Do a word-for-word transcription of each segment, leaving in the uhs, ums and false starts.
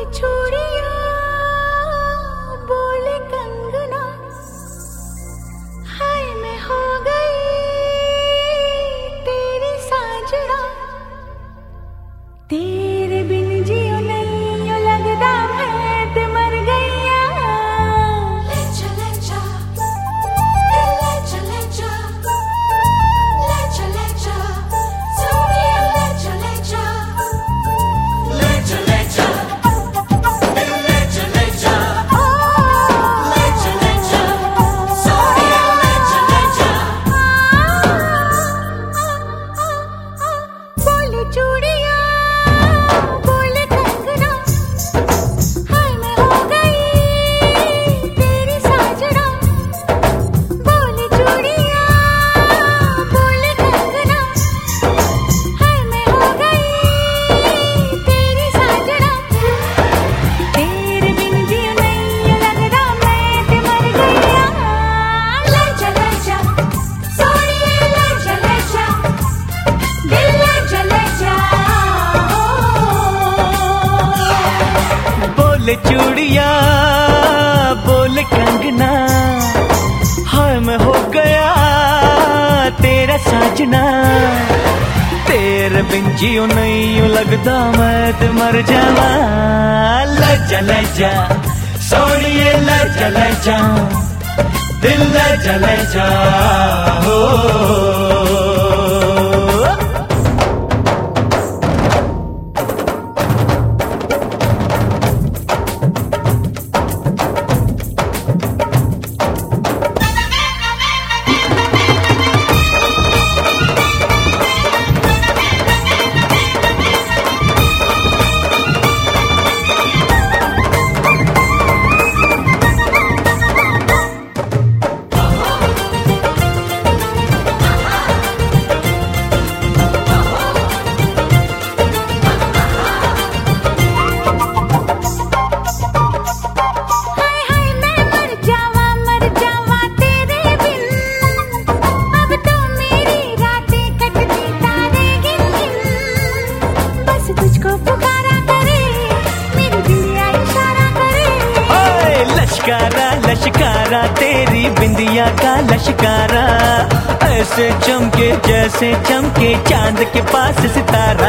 चूड़ियां बोले कंगना, हाय मैं हो गई तेरी साजना, तेरे बिन जियो नहीं यो लगदा मैं ते मर गईया। ले चले जा ले चले जा ले चले जा सोनिया, ले चले जा ले चले जा ले चले जा ले चले जा सोनिया, ले चले जा। बोले चूड़ियां बोले कंगना, हाय मैं हो गई तेरी साजना, बोले चूड़ियां बोले कंगना, हाय मैं हो गई तेरी साजना, तेरे बिन जियो नहीं यो लगदा मैं ते मर गईया। ले चले जा सोनिया, ले चले जा दिल, ले चले जा। बोले चूड़िया बोले कंगना, हाय मैं हो गया तेरा साजना, तेरे बिन जियो नहीं यूं लगदा मैं ते मर जावा। ले चले जा सोनिए ले चले जा दिल, ले चले जा हो। हाय हाय मैं मर जावा मर जावा तेरे बिन, अब तो मेरी रातें कटती तारे गिन गिन, बस तुझको पुकारा करे मेरी दिलिया इशारा करे। ओए लश्कारा लश्कारा तेरी बिंदिया का लश्कारा, ऐसे चमके जैसे चमके चांद के पास सितारा।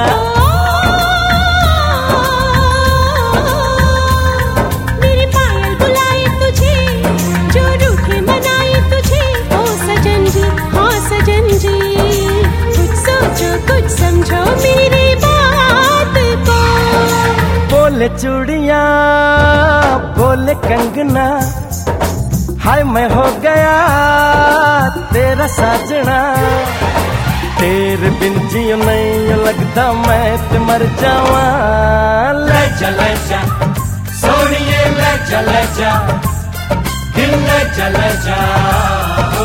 मेरी पायल बुलाए तुझे, जो रूठे मनाए तुझे, ओ सजन जी हाँ सजन जी, कुछ सोचो कुछ समझो मेरी बात को। बोले चूड़िया बोले कंगना, हाय मैं हो गया तेरा साजना, तेरे बिन जियो नहीं यो लगदा मैं ते मर जावा। ले चले जा सोनिए ले चले जा दिल, ले चले जा हो।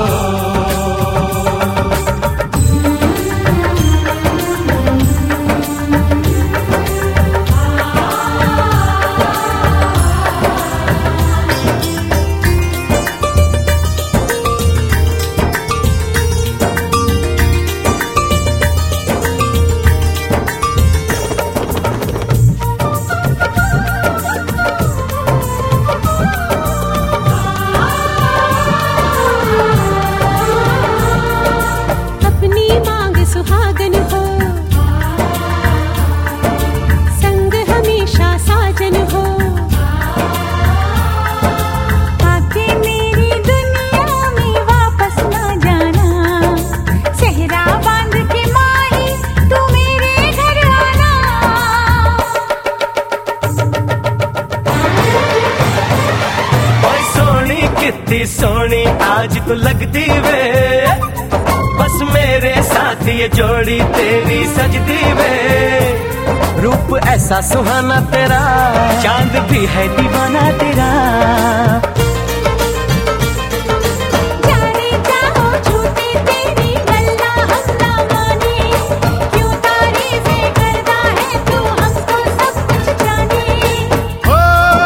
अपनी मांग सुहागन हो, संग हमेशा साजन हो, आके मेरी दुनिया में वापस ना जाना, सेहरा बांध के माही तू मेरे घर आना। ओए सोनी कितनी सोनी आज तू लगती वे, बस मेरे साथ ये जोड़ी तेरी सजदी वे, रूप ऐसा सुहाना तेरा चांद भी है दीवाना तेरा। जाने जाओ झूठी तेरी गल्ला हम ना माने, क्यों तारीफें करता है तू हमको सब कुछ जाने। ओ,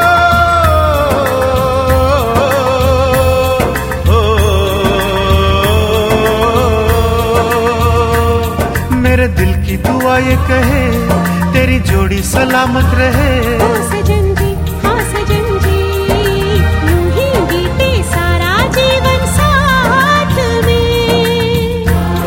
ओ, ओ, मेरे दिल की दुआ ये कहे तेरी जोड़ी सलामत रहे। ओ सजन जी हाँ सजन जी, यूं ही बीते सारा जीवन साथ में।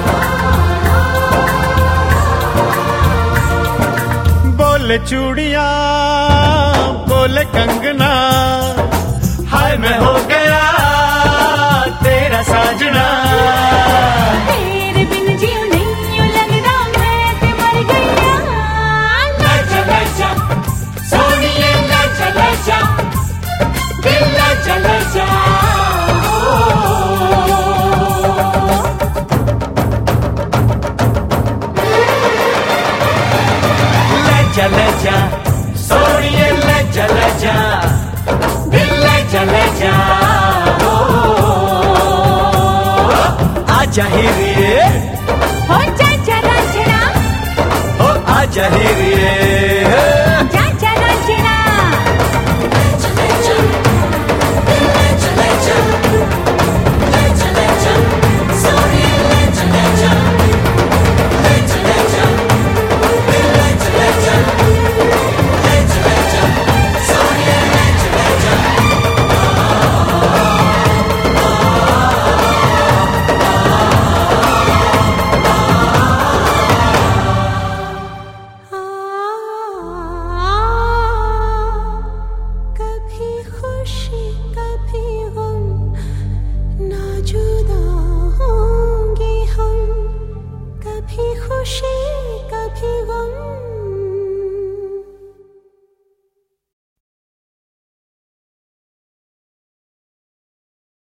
बोले चूड़ियां बोले कंगना, हाय मैं हो गया तेरा साजना। तेरे बिन जीऊं नहीं यूं लगदा मैं ते मर गईया। लजा लजा सोनिए लजा लजा, दिल लजा लजा। लजा लजा सोनिए लजा लजा, दिल लजा लजा। आजा ही रे हो जा जरा जरा, ओ आजा ही रे।